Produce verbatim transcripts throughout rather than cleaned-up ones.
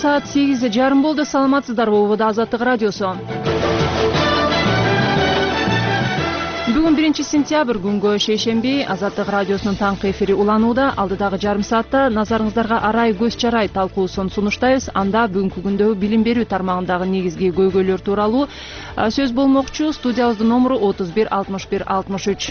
саат сегиз жарым болду. Саламатсыздарбы? Убада Азаттык радиосу. Бүгүн биринчи сентябрь күнгө шейшемби. Азаттык радиосунун таңкы эфири уланууда. Алдыдагы жарым саатта назарыңыздарга арай көз чарай талкуусун сунуштайбыз. Анда бүгүнкү күндөгү билим берүү тармагындагы негизги көйгөйлөр тууралуу сөз болмокчу. Студиябыздын номуру отуз бир алтымыш бир алтымыш үч.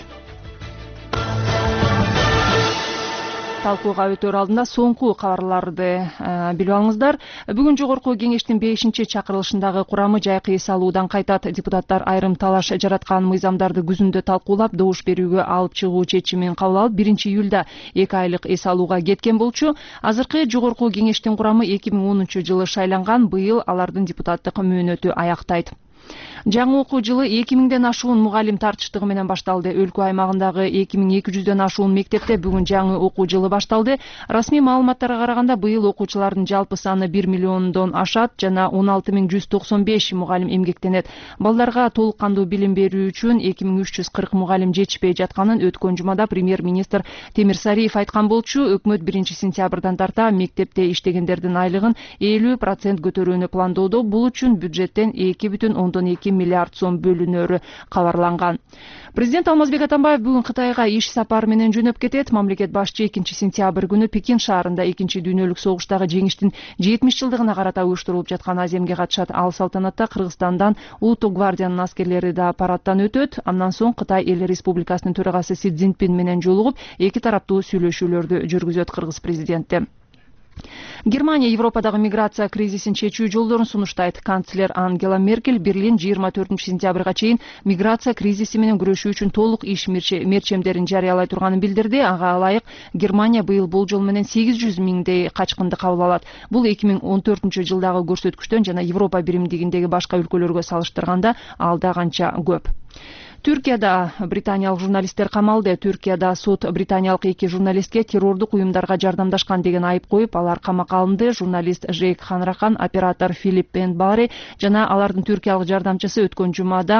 Талкууга өтөр алдында соңку кабарларды билип алыңыздар. Бүгүн жогорку кеңештин бешинчи чакырылышындагы курамы жайкы эс алуудан кайтат. Депутаттар айрым талаш жараткан мыйзамдарды күзүндө талкуулап, добуш берүүгө алып чыгуу чечимин кабыл алып, биринчи июлда эки айлык эс алууга кеткен болчу. Азыркы жогорку кеңештин курамы эки миң онунчу жылы шайланган. Быйыл алардын депутаттык мөөнөтү аяктайт. Жаңы окуу жылы эки миңден ашуун мугалим тартыштыгы менен башталды. Өлкө аймагындагы эки миң эки жүздөн ашуун мектепте бүгүн жаңы окуу жылы башталды. Расмий маалыматтарга караганда быйыл окуучулардын жалпы саны бир миллиондон ашат жана он алты миң жүз токсон беш мугалим эмгектенет. Балдарга толук кандуу билим берүү үчүн эки миң үч жүз кырк мугалим жетишпей жатканын өткөн жумада премьер-министр Темир Сариев айткан болчу. Өкмөт биринчи сентябрдан тарта мектепте иштегендердин айлыгын элүү процент көтөрүүнү пландоодо. Бул үчүн бюджеттен эки бүтүн ондон эки миллиард сом бөлүнөрү кабарланган. Президент Алмазбек Атамбаев бүгүн Кытайга иш сапары менен жөнөп кетет. Мамлекет башчы экинчи сентябрь күнү Пекин шаарында экинчи дүйнөлүк согуштагы жеңиштин жетимиш жылдыгына карата уюштурулуп жаткан аземге катышат. Ал салтанатта Кыргызстандан Улуттук гвардиянын аскерлери да парадтан өтөт. Андан соң Кытай эл республикасынын төрагасы Си Цзиньпин менен жолугуп, эки тараптуу сүйлөшүүлөрдү жүргүзөт кыргыз президенти. Германия Европадагы миграция кризисин чечүү жолдорун сунуштайт. Канцлер Ангела Меркель Берлин жыйырма төртүнчү сентябрга чейин миграция кризиси менен күрөшүү үчүн толук иш мерчемдерин жарыялай турганын билдирди. Ага ылайык Германия быйыл болжол менен сегиз жүз миңдей качкынды кабыл алат. Бул эки миң он төртүнчү жылдагы көрсөткүчтөн жана Европа биримдигиндеги башка өлкөлөргө салыштырганда алда канча көп. Түркияда британиялык журналисттер камалды. Түркияда сот британиялык эки журналистке террордук уюмдарга жардамдашкан деген айып коюп, алар камакка алынды. Журналист Жейк Ханрахан, оператор Филипп Бенбари жана алардын түркиялык жардамчысы өткөн жумада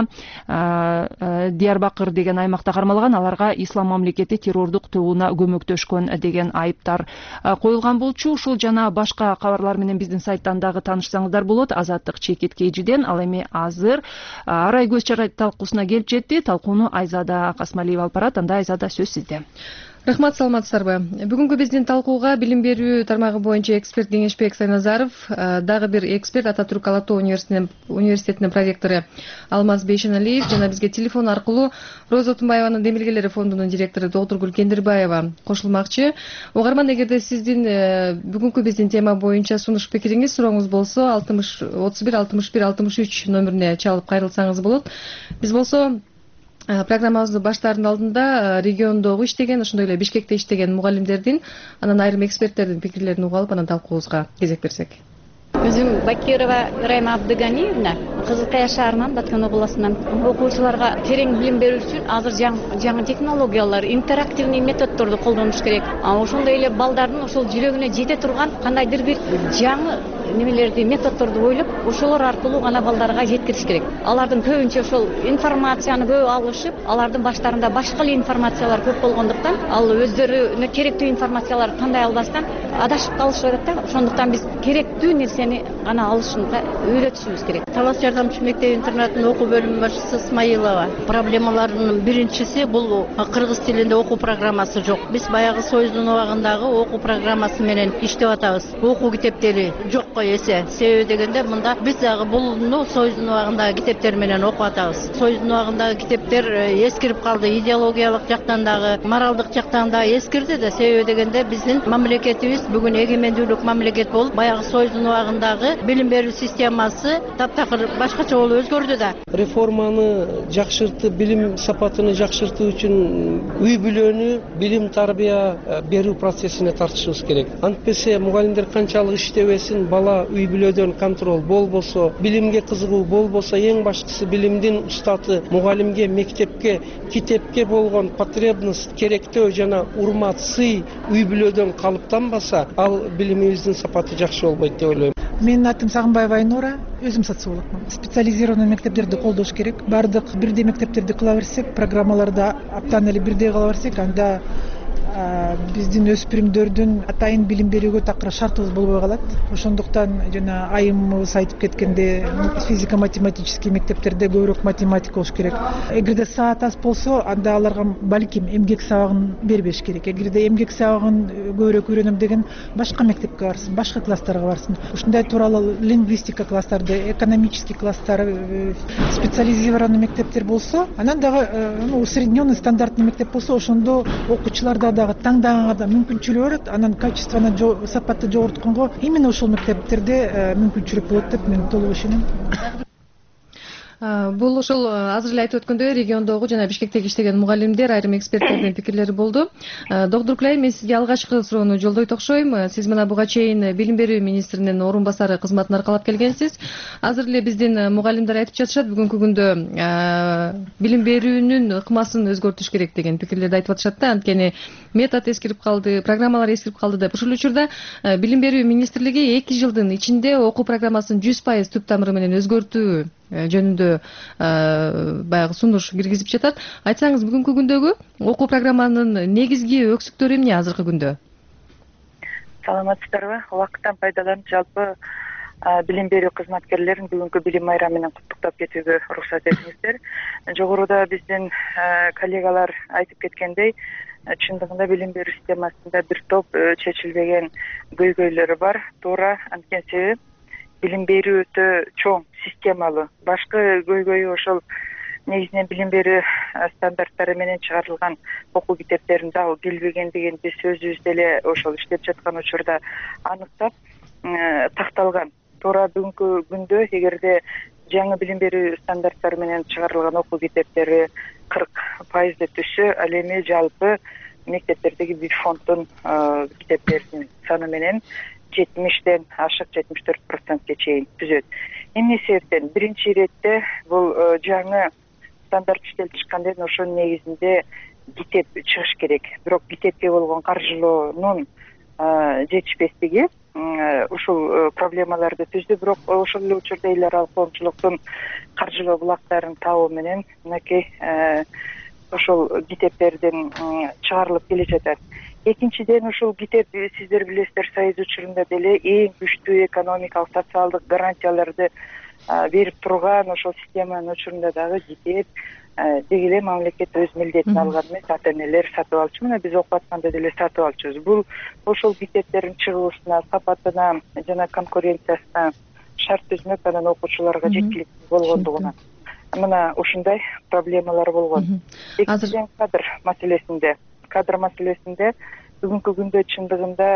Диярбакыр деген аймакта кармалган. Аларга ислам мамлекети террордук тобуна көмөктөшкөн деген айыптар коюлган болчу. Ушул жана башка кабарлар менен биздин сайттан дагы таанышсаңыздар болот. Азаттык чекит кейжиден. Ал эми азыр арай көз чарай талкуусуна келип жетти. Талкууну Айзада Касмалиева алып барат. Анда Айзада сөз сизде. Рахмат, саламатсыздарбы? Бүгүнкү биздин талкууга билим берүү тармагы боюнча эксперт Кеңешбек Сайназаров, дагы бир эксперт Ататүрк Ала Тоо университетинин проректору Алмаз Бейшеналиев жана бизге телефон аркылуу Роза Тумбаеванын Демилгелери фондунун директору Доктургүл Кендирбаева кошулмакчы. Угарман, эгерде сиздин бүгүнкү биздин тема боюнча сунуш пикириңиз, сурооңуз болсо отуз бир алтымыш бир алтымыш үч номерине чалып кайрылсаңыз болот. Биз болсо программабызды баштаардын алдында региондогу иштеген, ошондой эле Бишкекте иштеген мугалимдердин, анан айрым эксперттердин пикирлерин угуп алып, анан талкуубузга кезек берсек. Өзүм Бакирова Райма Абдыганиевна, Кызыл Кая шаарынан, Баткен областынан. Окуучуларга терең билим берүү үчүн азыр жаңы технологиялар, интерактивный методдорду колдонуш керек. Ошондой эле балдардын ошол жүрөгүнө жете турган кандайдыр бир жаңы немелерди, методдорду ойлоп, ошолор аркылуу гана балдарга жеткириш керек. Алардын көбүнчө ошол информацияны көп алышып, алардын баштарында башка эле информациялар көп болгондуктан, ал өздөрүнө керектүү информацияларды тандай албастан адашып калышып атат да. Ошондуктан биз керектүү нерсени гана алышынга үйрөтүшүбүз керек. Талас жардамчы мектеп интернатынын окуу бөлүмү башчысы Исмаилова. Проблемаларынын биринчиси бул кыргыз тилинде окуу программасы жок. Биз баягы Союздун убагындагы окуу программасы менен иштеп атабыз. Окуу китептери жокко эсе. Себеби дегенде мында биз дагы булну Союздун убагындагы китептер менен окуп атабыз. Союздун убагындагы китептер эскирип калды. Идеологиялык жактан дагы, моралдык жактан дагы эскирди да. Себеби дегенде биздин мамлекетибиз бүгүн эгемендүүлүк мамлекет болуп, баягы Союздун убагындагы билим берүү системасы таптакыр башкача болуп өзгөрдү да. Реформаны жакшыртып, билим сапатыны жакшыртуу үчүн үй бүлөнү билим тарбия берүү процессине тартышыбыз керек. Антпесе мугалимдер канчалык иштебесин, бала үй бүлөдөн контроль болбосо, билимге кызыгуу болбосо, эң башкысы билимдин устаты мугалимге, мектепке, китепке болгон потребность, керектөө жана урмат, сый үй бүлөдөн калыптанбаса, ал билимибиздин сапаты жакшы болбойт деп ойлойм. Менин атым Сагынбаева Айнура, өзүм социологмун. Специализированный мектептерди колдош керек. Бардык бирдей мектептерди кыла берсек, программаларда аптан эле бирдей кыла берсек, анда биздин өспүрүмдөрдүн атайын билим берүүгө такыр шартыбыз болбой калат. Ошондуктан жана айымыбыз айтып кеткендей, физика математический мектептерде көбүрөөк математика болуш керек. Эгерде саат аз болсо, анда аларга балким эмгек сабагын бербеш керек. Эгерде эмгек сабагын көбүрөөк үйрөнөм деген башка мектепке барсын, башка класстарга барсын. Ушундай тууралуу лингвистика класстары, экономический класстар, специализированный мектептер болсо, анан дагы усредненный стандартный мектеп болсо, ошондо окуучуларда дагы таңдаганга да мүмкүнчүлүк болот. Анан качествону, сапатты жогортконго именно ошол мектептерде мүмкүнчүлүк болот деп мен толук ишенем. Бул ошол азыр эле айтып өткөндөй региондогу жана Бишкектеги иштеген мугалимдер, айрым эксперттердин пикирлери болду. Доктор Кулай, мен сизге алгачкы суроону жолдойт окшойм. Сиз мына буга чейин билим берүү министринин орун басары кызматын аркалап келгенсиз. Азыр эле биздин мугалимдер айтып жатышат, бүгүнкү күндө билим берүүнүн ыкмасын өзгөртүш керек деген пикирлерди айтып атышат да. Анткени метод эскирип калды, программалар эскирип калды деп. Ушул учурда билим берүү министрлиги эки жылдын ичинде окуу программасын жүз пайыз түп тамыры менен өзгөртүү жөнүндө баягы сунуш киргизип жатат. Айтсаңыз, бүгүнкү күндөгү окуу программанын негизги өксүктөрү эмне азыркы күндө? Саламатсыздарбы? Убакыттан пайдаланып жалпы билим берүү кызматкерлерин бүгүнкү билим майрамы менен куттуктап кетүүгө уруксат этиңиздер. Жогоруда биздин коллегалар айтып кеткендей, чындыгында билим берүү системасында бир топ чечилбеген көйгөйлөр бар. Туура, анткени себеби билим берүү өтө чоң, системалуу. Башкы көйгөйү ошол негизинен билим берүү стандарттары менен чыгарылган окуу китептерин дагы келбегендигин биз өзүбүз деле ошол иштеп жаткан учурда аныктап такталган. Туура бүгүнкү күндө эгерде жаңы билим берүү стандарттары менен чыгарылган окуу китептери кырк пайызды түшсө, ал эми жалпы мектептердеги бир фонддун китептеринин саны менен жетимиштен ашык жетимиш төрт процентке чейин түзөт. Эмне себептен? Биринчи иретте бул жаңы стандарт иштелип чыккандан кийин ошонун негизинде китеп чыгыш керек. Бирок китепке болгон каржылоонун жетишпестиги ушул проблемаларды түздү. Бирок ошол эле учурда эл аралык коомчулуктун каржылоо булактарын табуу менен мынакей ошол китептердин чыгарылып келе жатат. Экинчиден, ушул китеп сиздер билесиздер, Союз учурунда деле эң күчтүү экономикалык, социалдык гарантияларды берип турган ошол системанын учурунда дагы китеп деги эле мамлекет өз милдетин алган эмес, ата энелер сатып алчу. Мына биз окуп атканда деле сатып алчубуз. Бул ошол китептердин чыгуусуна, сапатына жана конкуренциясына шарт түзмөк, анан окуучуларга жеткиликтүү болгондугуна. Мына ушундай проблемалар болгон. Экинчиден, кадр маселесинде кадр маселесинде бүгүнкү күндө чындыгында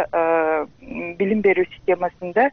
билим берүү системасында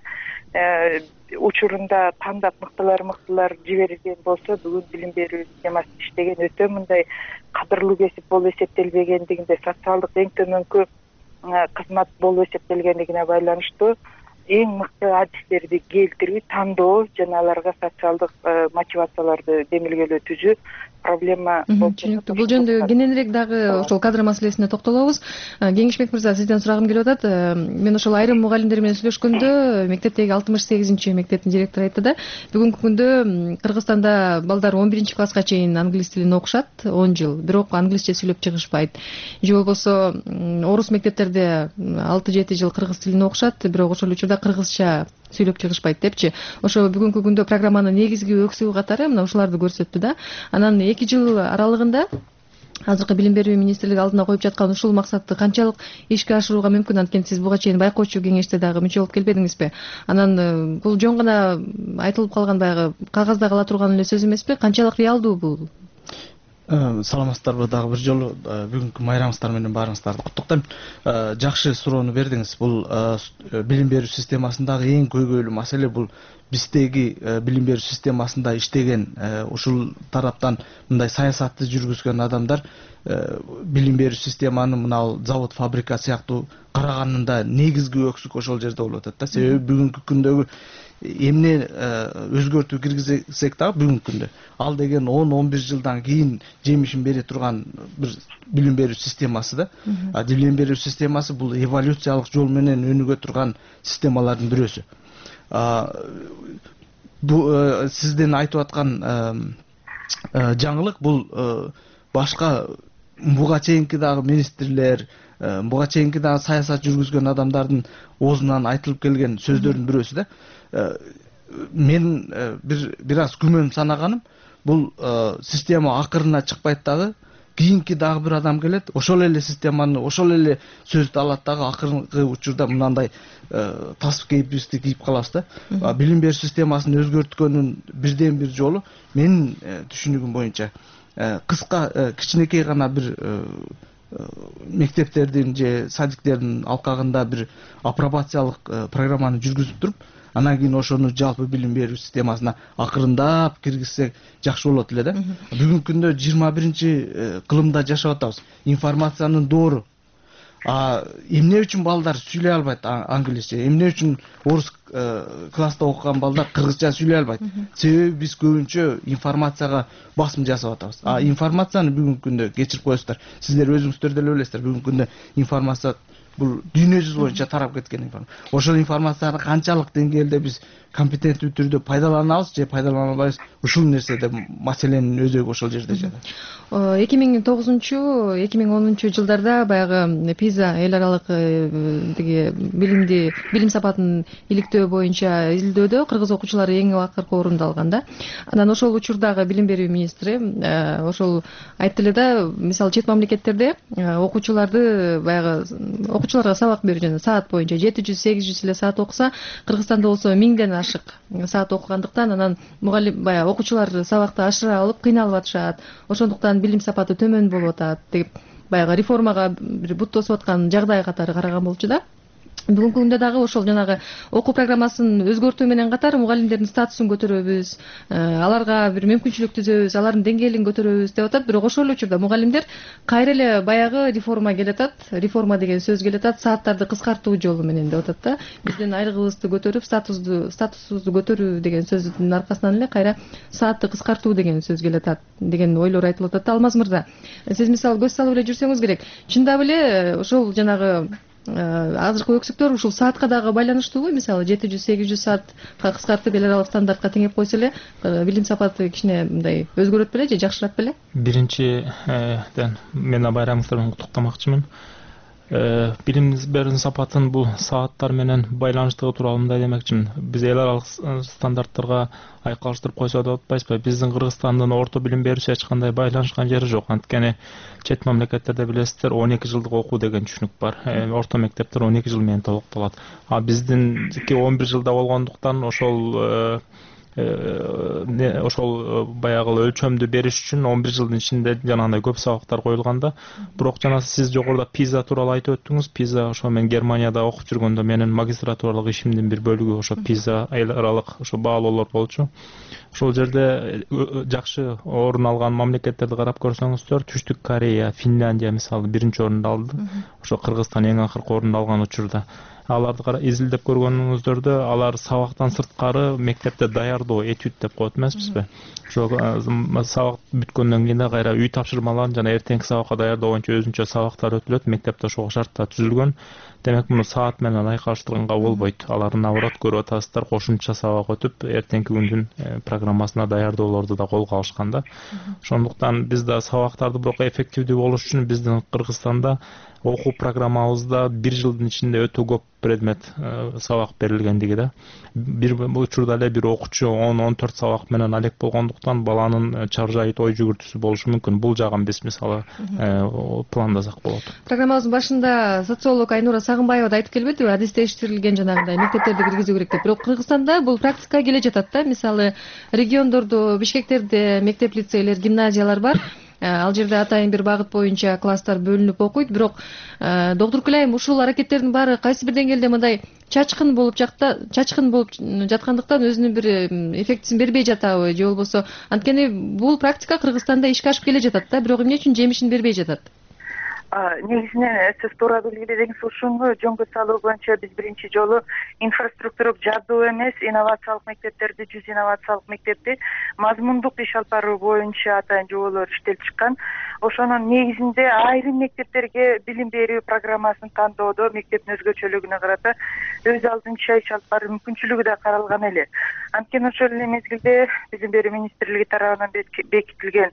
учурунда тандап мыктылар мыктылар жиберилген болсо, бүгүн билим берүү системасы иштеген өтө мындай кадырлуу кесип болуп эсептелбегендигинде, социалдык эң төмөнкү кызмат болуп эсептелгендигине байланыштуу эң мыкты адистерди келтирүү, тандоо жана аларга социалдык мотивацияларды демилгелөө түзүү проблема болуп түшүнүктүү. Бул жөнүндө кененирээк дагы ошол кадр маселесине токтолобуз. Кеңешбек мырза, сизден сурагым келип атат. Мен ошол айрым мугалимдер менен сүйлөшкөндө мектептеги алтымыш сегизинчи мектептин директору айтты да, бүгүнкү күндө Кыргызстанда балдар он биринчи класска чейин англис тилин окушат, он жыл, бирок англисче сүйлөп чыгышпайт. Же болбосо орус мектептерде алты жети жыл кыргыз тилин окушат, бирок ошол учурда кыргызча сүйлөп чыгышпайт депчи. Ошо бүгүнкү күндө программанын негизги өксүгү катары мына ушуларды көрсөттү да. Анан эки жыл аралыгында азыркы билим берүү министрлиги алдына коюп жаткан ушул максатты канчалык ишке ашырууга мүмкүн? Анткени сиз буга чейин байкоочу кеңеште дагы мүчө болуп келбедиңизби? Анан бул жөн гана айтылып калган баягы кагазда кала турган эле сөз эмеспи? Канчалык реалдуу бул? Саламатсыздарбы? Дагы бир жолу бүгүнкү майрамыңыздар менен баарыңыздарды куттуктайм. Жакшы суроону бердиңиз. Бул билим берүү системасындагы эң көйгөйлүү маселе бул биздеги билим берүү системасында иштеген ушул тараптан мындай саясатты жүргүзгөн адамдар билим берүү системаны мына завод, фабрика сыяктуу караганында негизги өксүк ошол жерде болуп атат да. Себеби бүгүнкү күндөгү эмне өзгөртүү киргизсек дагы бүгүнкү күндө ал деген он он бир жылдан кийин жемишин бере турган бир билим берүү системасы да. Билим берүү системасы бул эволюциялык жол менен өнүгө турган системалардын бирөөсү. Бул сиздин айтып аткан жаңылык бул башка буга чейинки дагы министрлер, буга чейинки дагы саясат жүргүзгөн адамдардын оозунан айтылып келген сөздөрдүн бирөөсү да. Мен бир бир аз күмөн санаганым, бул система акырына чыкпайт дагы, кийинки дагы бир адам келет, ошол эле системаны, ошол эле сөздү алат дагы, акыркы учурда мындай тасып кейпибизди кийип калабыз да. Билим берүү системасын өзгөрткөндүн бирден бир жолу менин түшүнүгүм боюнча кыска кичинекей гана бир мектептердин же садиктердин алкагында бир апробациялык программаны жүргүзүп туруп, анан кийин ошону жалпы билим берүү системасына акырындап киргизсек жакшы болот эле да. Бүгүнкү күндө жыйырма биринчи кылымда жашап атабыз. Информациянын доору. А эмне үчүн балдар сүйлөй албайт англисче? Эмне үчүн орус класста окуган балдар кыргызча сүйлөй албайт? Себеби биз көбүнчө информацияга басым жасап атабыз. А информацияны бүгүнкү күндө кечирип коесуздар. Сиздер өзүңүздөр деле билесиздер, бүгүнкү күндө информация бул дүйнө жүзү боюнча тарап кеткен информация. Ошол информацияны канчалык деңгээлде биз компетенттүү түрдө пайдаланабыз же пайдалана албайбыз, ушул нерседе маселенин өзөгү ошол жерде жатат. эки миң тогузунчу эки миң онунчу жылдарда баягы пиза эл аралык тиги билимди билим сапатын иликтөө боюнча изилдөөдө кыргыз окуучулары эң акыркы орунду алган да. Анан ошол учурдагы билим берүү министри ошол айтты эле да, мисалы чет мамлекеттерде окуучуларды баягы окуучуларга сабак берүү жана саат боюнча жети жүз сегиз жүз эле саат окуса, Кыргызстанда болсо миңден ашык саат окугандыктан анан мугалим баягы окуучулар сабакты ашыра алып кыйналып атышат. Ошондуктан билим сапаты төмөн болуп атат деп баягы реформага бир бут тосуп аткан жагдай катары караган болчу да. Бүгүнкү күндө дагы ошол жанагы окуу программасын өзгөртүү менен катар мугалимдердин статусун көтөрөбүз, аларга бир мүмкүнчүлүк түзөбүз, алардын деңгээлин көтөрөбүз деп атат. Бирок ошол эле учурда мугалимдер кайра эле баягы реформа келатат, реформа деген сөз келатат, сааттарды кыскартуу жолу менен деп атат да. Биздин айлыгыбызды көтөрүп, статусту статусубузду көтөрүү деген сөздүн аркасынан эле кайра саатты кыскартуу деген сөз келатат деген ойлор айтылып атат. Алмаз мырза, сиз мисалы көз салып эле жүрсөңүз керек. Чындап эле ошол жанагы азыркы өксүктөр ушул саатка дагы байланыштуубу? Мисалы жети жүз сегиз жүз саат кыскартып эл аралык стандартка теңеп койсо эле билим сапаты кичине мындай өзгөрөт беле же жакшырат беле? Биринчиден мен байрамыңыздар менен куттуктамакчымын. Билим берүүнүн сапатын бул сааттар менен байланыштыгы тууралуу мындай демекчимин. Биз эл аралык стандарттарга айкалыштырып койсо деп атпайбызбы? Биздин Кыргызстандын орто билим берүүсү эч кандай байланышкан жери жок. Анткени чет мамлекеттерде билесиздер, он эки жылдык окуу деген түшүнүк бар. Орто мектептер он эки жыл менен толукталат. А биздинки он бир жылда болгондуктан ошол ошол баягы өлчөмдү бериш үчүн он бир жылдын ичинде жанагындай көп сабактар коюлганда, бирок жана сиз жогоруда пиза тууралуу айтып өттүңүз. Пиза ошо мен Германияда окуп жүргөндө менин магистратуралык ишимдин бир бөлүгү ошо пиза эл аралык ошо баалоолор болчу. Ошол жерде жакшы орун алган мамлекеттерди карап көрсөңүздөр, Түштүк Корея, Финляндия мисалы биринчи орунду алды. Ошо Кыргызстан эң акыркы орунду алган учурда аларды кара изилдеп көргөнүңүздөрдө алар сабактан сырткары мектепте даярдоо, этюд деп коет эмеспизби? Ошо сабак бүткөндөн кийин да кайра үй тапшырмаларын жана эртеңки сабакка даярдоо боюнча өзүнчө сабактар өтүлөт. Мектепте ошого шарттар түзүлгөн. Демек муну саат менен айкалыштырганга болбойт. Алар наоборот көрүп атасыздар, кошумча сабак өтүп, эртеңки күндүн программасына даярдоолорду да колго алышкан да. Ошондуктан биз да сабактарды бирок эффективдүү болуш үчүн биздин Кыргызстанда окуу программабызда бир жылдын ичинде өтө көп предмет сабак берилгендиги да. Бир учурда эле бир окуучу он он төрт сабак менен алек болгондуктан баланын чаржайыт ой жүгүртүүсү болушу мүмкүн. Бул жагын биз мисалы пландасак болот. Программабыздын башында социолог Айнура Сагынбаева да айтып келбедиби? Адистештирилген жанагындай мектептерди киргизүү керек деп. Бирок Кыргызстанда бул практикага келе жатат да. Мисалы региондордо, Бишкектерде мектеп лицейлер, гимназиялар бар. Ал жерде атайын бир багыт боюнча класстар бөлүнүп окуйт. Бирок доктур Күлайым, ушул аракеттердин баары кайсы бир деңгээлде мындай чачкын болуп жакта, чачкын болуп жаткандыктан өзүнүн бир эффектисин бербей жатабы же болбосо? Анткени бул практика Кыргызстанда ишке ашып келе жатат да, бирок эмне үчүн жемишин бербей жатат? Негизинен сиз туура белгиледиңиз, ушуну жөнгө салуу боюнча биз биринчи жолу инфраструктура жабдуу эмес, инновациялык мектептерди, жүз инновациялык мектепти мазмундук иш алып баруу боюнча атайын жоболор иштелип чыккан. Ошонун негизинде айрым мектептерге билим берүү программасын тандоодо мектептин өзгөчөлүгүнө карата өз алдынча иш алып баруу мүмкүнчүлүгү да каралган эле. Анткени ошол эле мезгилде билим берүү министрлиги тарабынан бекитилген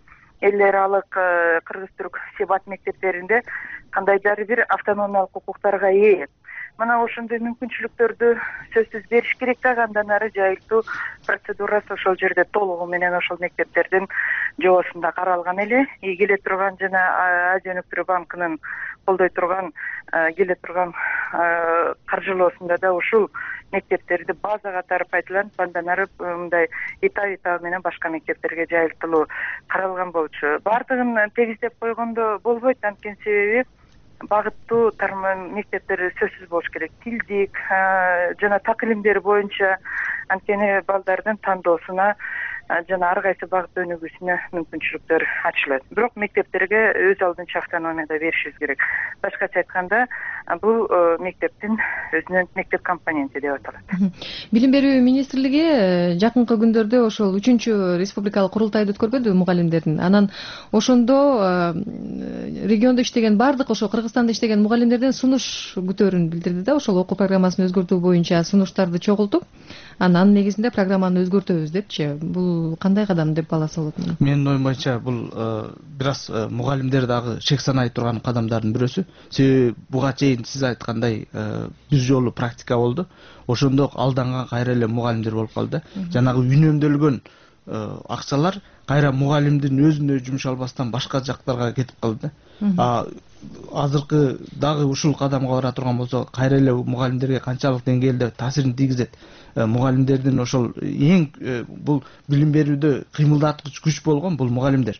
эл аралык кыргыз түрк себат мектептеринде кандайдыр бир автономиялык укуктарга ээ. Мына ошондой мүмкүнчүлүктөрдү сөзсүз бериш керек да, андан ары жайылтуу процедурасы ошол жерде толугу менен ошол мектептердин жоосунда каралган эле. Келе турган жана Азия өнүктүрүү банкынын колдой турган келе турган каржылоосунда да ушул мектептерди база катары пайдаланып, андан ары мындай этап этабы менен башка мектептерге жайылтылуу каралган болчу. Бардыгын тегиздеп койгондо болбойт, анткени себеби багыттуу мектептер сөзсүз болуш керек. Тилдик жана так илимдер боюнча, анткени балдардын тандоосуна жана ар кайсы багытта өнүгүүсүнө мүмкүнчүлүктөр ачылат. Бирок мектептерге өз алдынча автономия беришибиз керек. Башкача айтканда, бул мектептин өзүнүн мектеп компоненти деп аталат. Билим берүү министрлиги жакынкы күндөрдө ошол үчүнчү республикалык курултайды өткөрбөдү мугалимдердин. Анан ошондо региондо иштеген бардык ошо Кыргызстанда иштеген мугалимдерден сунуш күтөөрүн билдирди да, ошол окуу программасын өзгөртүү боюнча сунуштарды чогултуп, анан негизинде программаны өзгөртөбүз депчи. Бул кандай кадам деп баласа болот? Менин оюм боюнча бул бир аз мугалимдер дагы шек санай турган кадамдардын бирөөсү. Себеби буга чейин сиз айткандай бир жолу практика болду. Ошондо алданган кайра эле мугалимдер болуп калды. Жанагы үнөмдөлгөн акчалар кайра мугалимдин өзүнө жумшалбастан башка жактарга кетип калды да. Азыркы дагы ушул кадамга бара турган болсо, кайра эле мугалимдерге канчалык деңгээлде таасирин тийгизет? Мугалимдердин ошол эң бул билим берүүдө кыймылдаткыч күч болгон бул мугалимдер.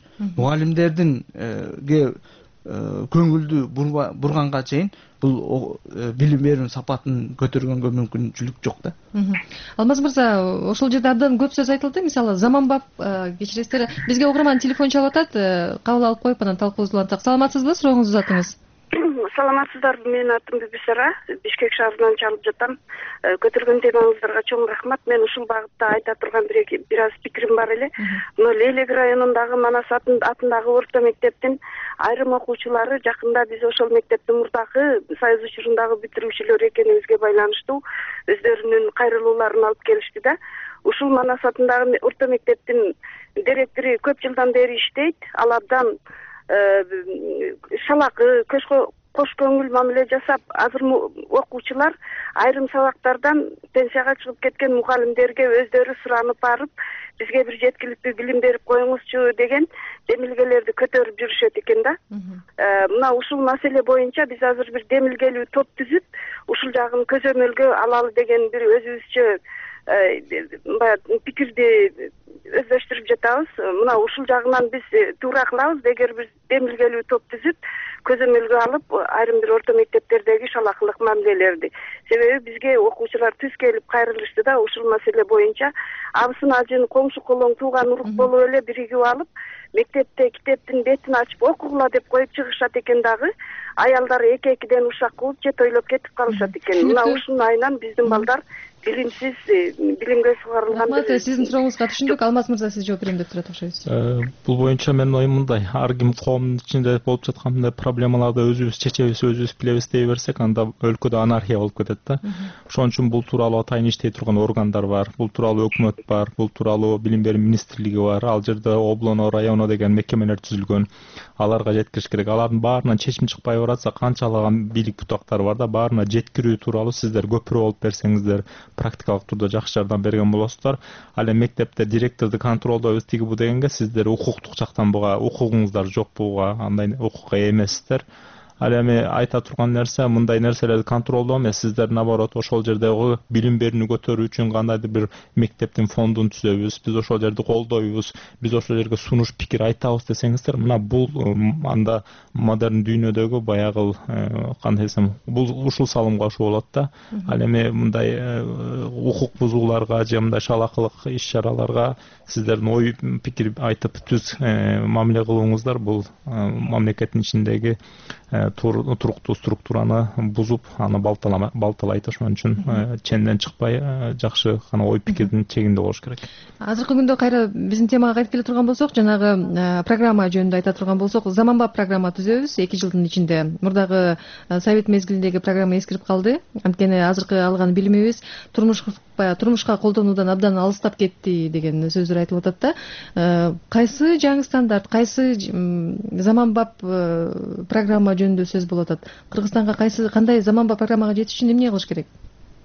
Мугалимдердинге көңүлдү бурганга чейин бул билим берүүнүн сапатын көтөргөнгө мүмкүнчүлүк жок да. Алмаз мырза, ошол жерде абдан көп сөз айтылды. Мисалы, заманбап кечиресиздер, бизге угарман телефон чалып атат, кабыл алып коюп анан талкуубузду улантак. Саламатсызбы? Сурооңузду uzatыңыз. Саламатсыздарбы, менин атым Бибисара, Бишкек шаарынан чалып жатам. Көтөргөн темаңыздарга чоң рахмат. Мен ушул багытта айта турган бир аз пикирим бар эле. Мына Лейлек районундагы Манас атындагы орто мектептин айрым окуучулары жакында биз ошол мектептин мурдагы союз учурундагы бүтүрүүчүлөр экенибизге байланыштуу өздөрүнүн кайрылууларын алып келишти да. Ушул Манас атындагы орто мектептин директору көп жылдан бери иштейт. Ал абдан шалакы, кош көңүл мамиле жасап, азыр окуучулар айрым сабактардан пенсияга чыгып кеткен мугалимдерге өздөрү суранып барып, бизге бир жеткиликтүү билим берип коюңузчу деген демилгелерди көтөрүп жүрүшөт экен да. Мына ушул маселе боюнча биз азыр бир демилгелүү топ түзүп, ушул жагын көзөмөлгө алалы деген бир өзүбүзчө пикирди өздөштүрүп жатабыз. Мына ушул жагынан биз туура кылабыз, эгер биз демилгелүү топ түзүп, көзөмөлгө алып, айрым бир орто мектептердеги шалакылык мамилелерди. Себеби бизге окуучулар түз келип кайрылышты да, ушул маселе боюнча абысын ажын, коңшу колоң, тууган урук болуп эле биригип алып, мектепте китептин бетин ачып окугула деп коюп чыгышат экен дагы. Аялдар эки-экиден ушак кылып, же тойлоп кетип калышат экен. Мына ушунун айынан биздин балдар билимсиз, билимге сугарылган. Рахмат, сиздин сурооңузга түшүндүк. Алмаз мырза, сиз жооп берем деп турат окшойсуз. Бул боюнча менин оюм мындай: ар ким коомдун ичинде болуп жаткан мындай проблемаларды өзүбүз чечебиз, өзүбүз билебиз дей берсек, анда өлкөдө анархия болуп кетет да. Ошон үчүн бул тууралуу атайын иштей турган органдар бар, бул тууралуу өкмөт бар, бул тууралуу билим берүү министрлиги бар. Ал жерде облоно, районо деген мекемелер түзүлгөн. Аларга жеткириш керек. Алардын баарынан чечим чыкпай баратса, канчалаган бийлик бутактар бар да, баарына жеткирүү тууралуу сиздер көпүрө болуп берсеңиздер, практикалык турда жакшы жардам берген болосуздар. Ал эми мектепте директорду контролдойбуз тиги бу дегенге сиздер укуктук жактан буга укугуңуздар жок, буга андай укукка ээ эмессиздер. Ал эми айта турган нерсе, мындай нерселерди контролдоо эмес, сиздер наоборот ошол жердеги билим берүүнү көтөрүү үчүн кандайдыр бир мектептин фондун түзөбүз, биз ошол жерди колдойбуз, биз ошол жерге сунуш пикир айтабыз десеңиздер, мына бул анда модерн дүйнөдөгү баягы кандай десем, бул ушул салымга ушул болот да. Ал эми мындай укук бузууларга же мындай шалакылык иш-чараларга сиздердин ой пикир айтып түз мамиле кылууңуздар бул мамлекеттин ичиндеги туруктуу структураны бузуп, аны балталайт. Ошон үчүн ченден чыкпай, жакшы гана ой пикирдин чегинде болуш керек. Азыркы күндө кайра биздин темага кайтып келе турган болсок, жанагы программа жөнүндө айта турган болсок, заманбап программа түзөбүз эки жылдын ичинде. Мурдагы совет мезгилиндеги программа эскирип калды. Анткени азыркы алган билимибиз турмуш баягы турмушка колдонуудан абдан алыстап кетти деген сөздөр айтылып атат да. Кайсы жаңы стандарт, кайсы заманбап программа жөнүндө сөз болуп атат? Кыргызстанга кайсы кандай заманбап программага жетиш үчүн эмне кылыш керек?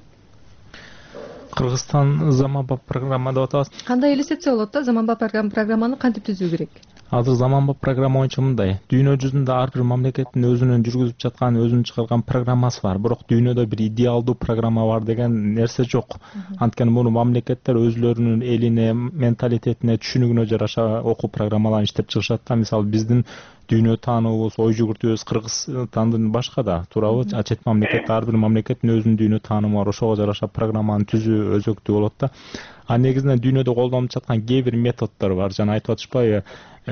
Кыргызстан заманбап программа деп атабыз. Кандай элестетсе болот да, заманбап программаны кантип түзүү керек? Азыр заманбап программа боюнча мындай. Дүйнө жүзүндө ар бир мамлекеттин өзүнүн жүргүзүп жаткан, өзүнүн чыгарган программасы бар. Бирок дүйнөдө бир идеалдуу программа бар деген нерсе жок. Анткени муну мамлекеттер өзлөрүнүн элине, менталитетине, түшүнүгүнө жараша окуу программаларын иштеп чыгышат да. Мисалы биздин дүйнө таануубуз, ой жүгүртүүбүз Кыргызстандан башка да, туурабы? Чет мамлекет, ар бир мамлекеттин өзүнүн дүйнө таанууму бар, ошого жараша программаны түзүү өзөктүү болот да. А негизинен дүйнөдө колдонуп жаткан кээ бир методдор бар. Жана айтып атышпайбы,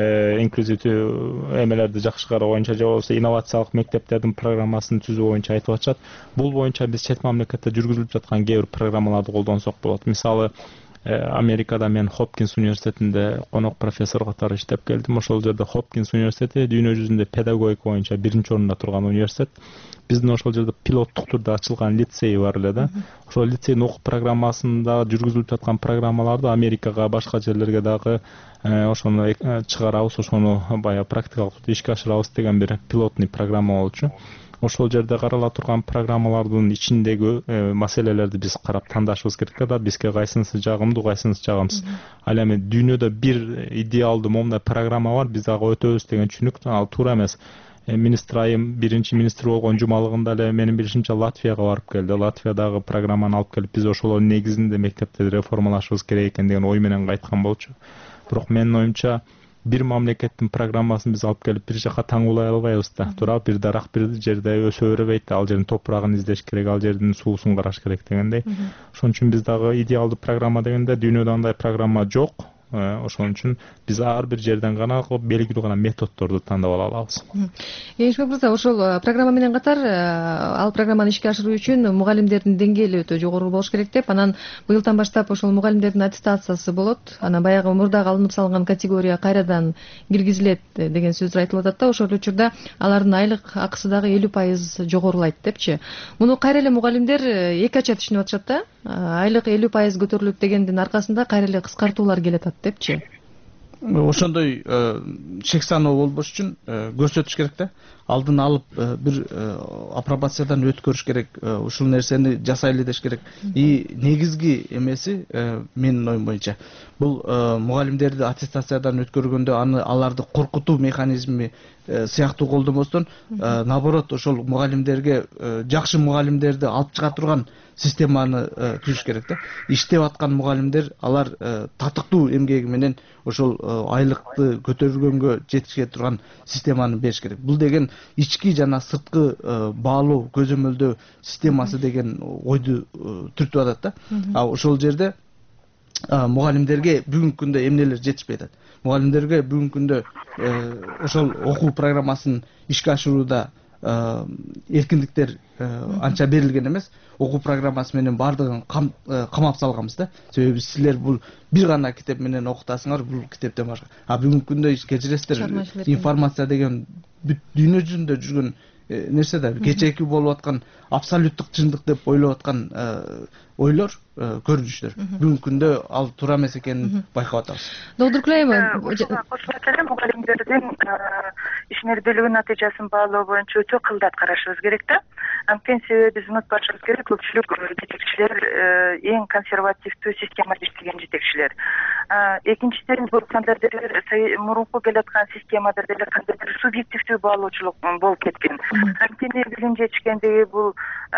инклюзивдүү эмелерди жакшы кароо боюнча же болбосо инновациялык мектептердин программасын түзүү боюнча айтып атышат. Бул боюнча биз чет мамлекетте жүргүзүлүп жаткан кээ бир программаларды колдонсок болот. Мисалы, Америкада мен Хопкинс университетинде конок профессор катары иштеп келдим. Ошол жерде Хопкинс университети дүйнө жүзүндө педагогика боюнча биринчи орунда турган университет. Биздин ошол жерде пилоттук түрдө ачылган лицей бар эле да. Ошол лицейдин окуу программасында жүргүзүлүп жаткан программаларды Америкага, башка жерлерге дагы ошону чыгарабыз, ошону баягы практикалык түрдө ишке ашырабыз деген бир пилотный программа болчу. Ошол жерде карала турган программалардын ичиндеги маселелерди биз карап тандашыбыз керек да, бизге кайсынысы жагымдуу, кайсынысы жагымсыз. Ал эми дүйнөдө бир идеалдуу момундай программа бар, биз ага өтөбүз деген түшүнүк ал туура эмес. Министр айым биринчи министр болгон жумалыгында эле менин билишимче Латвияга барып келди. Латвиядагы программаны алып келип биз ошол негизинде мектептерди реформалашыбыз керек экен деген ой менен кайткан болчу. Бирок менин оюмча бир мамлекеттин программасын биз алып келип бир жака таңуулай албайбыз да. Туура, бир дарак бир жерде өсө бербейт. Ал жердин топурагын издеш керек, ал жердин суусун караш керек дегендей. Ошон үчүн биз дагы идеалдуу программа дегенде дүйнөдө андай программа жок. Ошон үчүн биз ар бир жерден гана белгилүү гана методдорду тандап ала алабыз. Кеңешбек мырза, ошол программа менен катар ал программаны ишке ашыруу үчүн мугалимдердин деңгээли өтө жогору болуш керек деп, анан быйылдан баштап ошол мугалимдердин аттестациясы болот. Анан баягы мурдагы алынып салынган категория кайрадан киргизилет деген сөздөр айтылып атат да. Ошол учурда алардын айлык акысы дагы элүү пайыз жогорулайт депчи. Муну кайра эле мугалимдер эки ача түшүнүп атышат да. Айлык элүү пайыз көтөрүлөт дегендин аркасында кайра эле кыскартуулар келет депчи. Ошондой чек саноо болбош үчүн көрсөтүш керек да. Алдын алып бир апробациядан өткөрүш керек. Ушул нерсени жасайлы деш керек. И негизги эмеси менин оюм боюнча бул мугалимдерди аттестациядан өткөргөндө аны аларды коркутуу механизми сыяктуу колдонбостон, наоборот, ошол мугалимдерге жакшы мугалимдерди алып чыга турган системаны түзүш керек да. Иштеп аткан мугалимдер алар татыктуу эмгеги менен ошол айлыкты көтөргөнгө жетишке турган системаны бериш керек. Бул деген ички жана сырткы баалоо көзөмөлдөө системасы деген ойду түртүп атат да. А ошол жерде мугалимдерге бүгүнкү күндө эмнелер жетишпей атат. Мугалимдерге бүгүнкү күндө ошол окуу программасын ишке ашырууда эркиндиктер анча берилген эмес. Окуу программасы менен баардыгын камап салганбыз да. Себеби силер бул бир гана китеп менен окутасыңар, бул китептен башка. А бүгүнкү күндө кечиресиздер, информация деген дүйнө жүзүндө жүргөн нерсе да. Кечээки болуп аткан абсолюттук чындык деп ойлоп аткан ойлор, көрүнүштөр бүгүнкү күндө ал туура эмес экенин байкап атабыз. Доктор Кулаева, кошулат эле мугалимдердин ишмердүүлүгүнүн натыйжасын баалоо боюнча өтө кылдат карашыбыз керек да. Анткени себеби биз унутпашыбыз керек, көпчүлүк жетекчилер эң консервативдүү системада иштеген жетекчилер. Экинчиден, бул кандайдыр мурунку келаткан системада деле кандайдыр субъективдүү баалоочулук болуп кеткен. Анткени билим жетишкендиги бул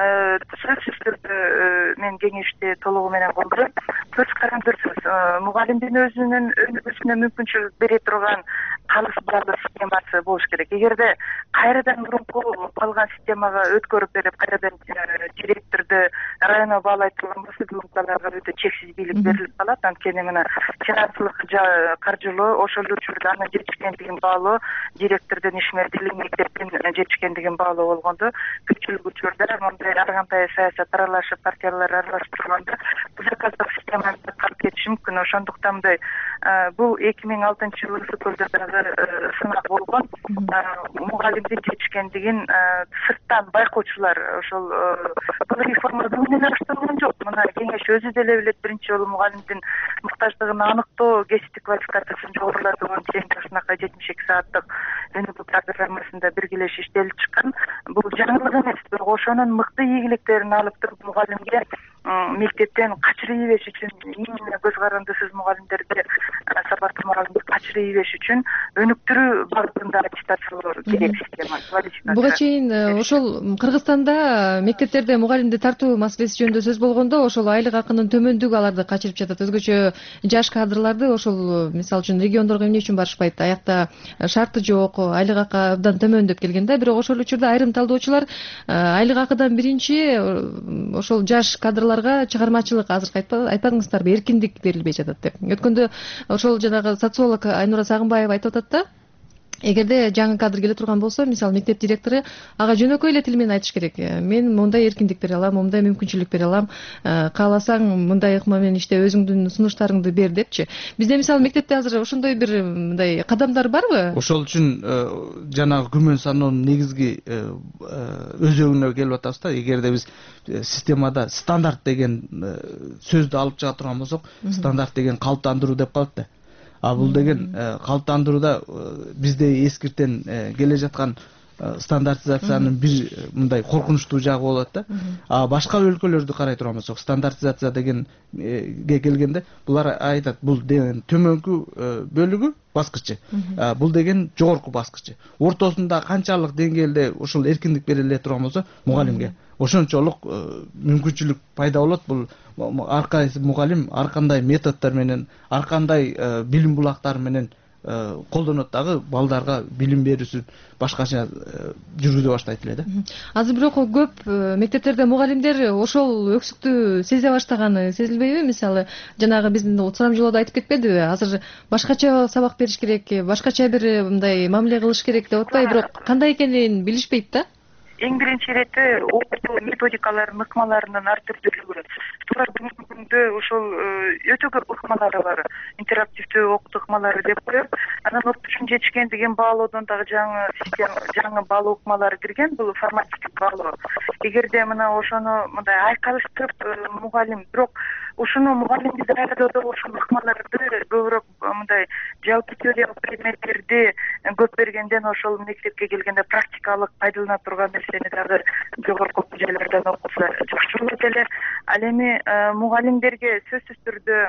сөзсүз түрдө мен кеңешти толугу менен колдойм. Көз каранды сөз. Мугалимдин өзүнүн өзүнө мүмкүнчүлүк бере турган калыс баалоо системасы болуш керек. Эгерде кайрадан мурунку калган системага өткөрүп берип, кайрадан директорду районго баалай турган болсо, бүгүнкү балдарга өтө чексиз бийлик берилип калат. Анткени мына финансылык каржылоо, ошол учурда анын жетишкендигин баалоо, директордун ишмердүүлүгү, мектептин жетишкендигин баалоо болгондо, көпчүлүк учурда мындай ар кандай саясат аралашып, партиялар аралашып турганда заказдык системаны калып кетиши мүмкүн. Ошондуктан мындай бул эки миң алтынчы жылы Көкөлдө дагы сынак болгон. мугалимдин жетишкендигин сырттан байкоочулар ошол бул реформа бүгүнөн башталган жок. Мына кеңеш өзү деле билет, биринчи жолу мугалимдин муктаждыгын аныктоо, кесиптик квалификациясын жогорулатууга тең жашынакай жетимиш эки сааттык өнүгүү программасында биргелеш иштелип чыккан. Бул жаңылык эмес, бирок ошонун мыкты ийгиликтерин алып туруп мугалимге мектептен качырып ийбеш үчүн, именно көз карандысыз мугалимдерди, сапаттуу мугалимди качырып ийбеш үчүн өнүктүрүү багытында аттестациялоо керек система. Буга чейин ошол Кыргызстанда мектептерде мугалимди тартуу маселеси жөнүндө сөз болгондо, ошол айлык акынын төмөндүгү аларды качырып жатат. Өзгөчө жаш кадрларды ошол мисалы үчүн региондорго эмне үчүн барышпайт? Аякта шарты жок, айлык акы абдан төмөн деп келген да. Бирок ошол учурда айрым талдоочулар айлык акыдан биринчи ошол жаш кадрларга чыгармачылык, азыр айтпадыңыздарбы, эркиндик берилбей жатат деп. Өткөндө ошол жанагы социолог Айнура Сагынбаева айтып атат да, эгерде жаңы кадр келе турган болсо, мисалы мектеп директору ага жөнөкөй эле тил менен айтыш керек. Мен мындай эркиндик бере алам, мындай мүмкүнчүлүк бере алам, кааласаң мындай ыкма менен иште, өзүңдүн сунуштарыңды бер депчи. Бизде мисалы мектепте азыр ошондой бир мындай кадамдар барбы? Ошол үчүн жанагы күмөн саноонун негизги өзөгүнө келип атабыз да. Эгерде биз системада стандарт деген сөздү алып чыга турган болсок, стандарт деген калыптандыруу деп калат да. А бул деген калыптандырууда бизде эскиртен келе жаткан стандартизациянын бир мындай коркунучтуу жагы болот да. А башка өлкөлөрдү карай турган болсок, стандартизация дегенге келгенде булар айтат, бул деген төмөнкү бөлүгү баскычы. Бул деген жогорку баскычы. Ортосунда канчалык деңгээлде ошол эркиндик бериле турган болсо, мугалимге ошончолук мүмкүнчүлүк пайда болот. Бул ар кайсы мугалим ар кандай методдор менен, ар кандай билим булактары менен колдонот дагы, балдарга билим берүүсүн башкача жүргүзө баштайт эле да. Азыр бирок көп мектептерде мугалимдер ошол өксүктү сезе баштаганы сезилбейби? Мисалы, жанагы биздин сурам жолоодо айтып кетпедиби? Азыр башкача сабак бериш керек, башкача бир мындай мамиле кылыш керек деп атпайбы? Бирок кандай экенин билишпейт да. Эң биринчи ирети окутуу методикаларынын ыкмаларынын ар түрдүүлүгү. Туура бүгүнкү күндө ошол өтө көп ыкмалары бар. Интерактивдүү окутуу ыкмалары деп коюп, анан окутуучунун жетишкендигин баалоодон дагы жаңы система, жаңы баалоо ыкмалары кирген. Бул формативдик баалоо. Эгерде мына ошону мындай айкалыштырып мугалим, бирок ушуну мугалимди даярдоодо ошол ыкмаларды көбүрөөк мындай жалпы теориялык предметтерди көп бергенден ошол мектепке келгенде практикалык пайдалана турган нерсени дагы жогорку окуу жайлардан окутса жакшы болот эле. Ал эми мугалимдерге сөзсүз түрдө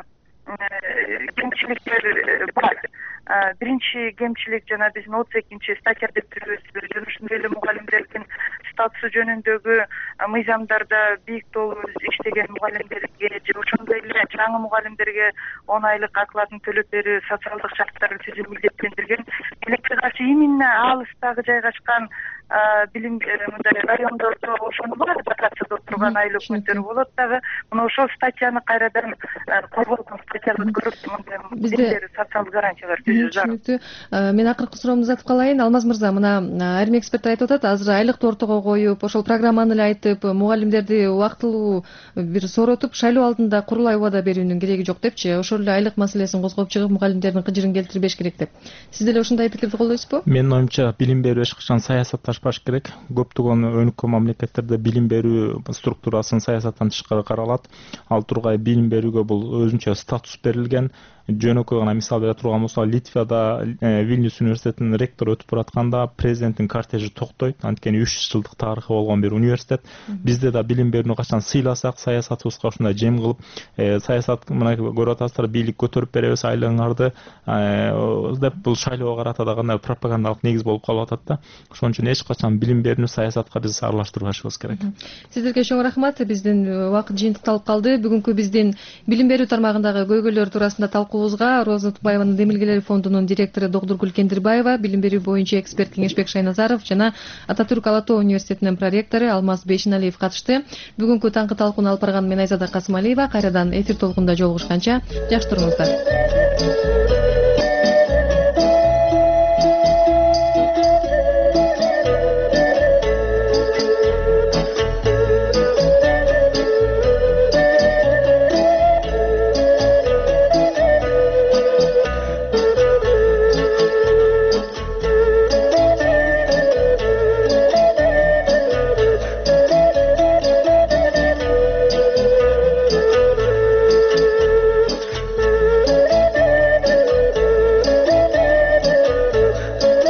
кемчиликтер бар. Биринчи кемчилик жана биздин отуз экинчи статья деп түрүбүз, жана ошондой эле мугалимдердин статусу жөнүндөгү мыйзамдарда бийик толуп иштеген мугалимдерге же ошондой эле жаңы мугалимдерге он айлык акылатын төлөп берүү, социалдык шарттарды түзүү милдеттендирген. Элекке каршы именно алыстагы жайгашкан билим мындай райондордо ошону бар, дотацияда турган айлык өкмөттөр болот дагы. Мына ошол статьяны кайрадан коргоодон статьяны көрүп, мындай социалдык гарантиялар түзүү зарыл. Мен акыркы суроомду узатып калайын. Алмаз мырза, мына айрым эксперттер айтып атат, азыр айлыкты ортого коюп, ошол программаны эле айтып, мугалимдерди убактылуу бир сооротуп, шайлоо алдында курулай убада берүүнүн кереги жок депчи, ошол эле айлык маселесин козгоп чыгып, мугалимдердин кыжырын келтирбеш керек деп. Сиз деле ошондой пикирди колдойсузбу? Менин оюмча, билим берүү эч качан саясатташпаш керек. Көптөгөн өнүккөн мамлекеттерде билим берүү структурасын саясаттан тышкары каралат. Ал тургай билим берүүгө бул өзүнчө статус берилген. Жөнөкөй гана мисал бере турган болсо, Литвада Вильнюс университетинин ректору өтүп баратканда президенттин кортежи токтойт. Анткени үч жүз жылдык тарыхы болгон бир университет. Бизде да билим берүүнү качан сыйласак, саясатыбызга ушундай жем кылып, саясат мына көрүп атасыздар, бийлик көтөрүп беребиз айлыгыңарды деп бул шайлоого карата да кандай пропагандалык негиз болуп калып атат да. Ошон үчүн эч качан билим берүүнү саясатка биз аралаштырбашыбыз керек. Сиздерге чоң рахмат. Биздин убакыт жыйынтыкталып калды. Бүгүнкү биздин билим берүү тармагындагы көйгөйлөр туурасында талкуубузга Роза Тукбаеванын Демилгелер фондунун директору Докторгүл Кендирбаева, билим берүү боюнча эксперт Кеңешбек Шайназаров жана Ататүрк Ала Тоо университетинин проректору Алмаз Бейшеналиев катышты. Бүгүнкү таңкы талкууну алып барган мен Айзада Касымалиева. Кайрадан эфир толкунда жолугушканча жакшы туруңуздар.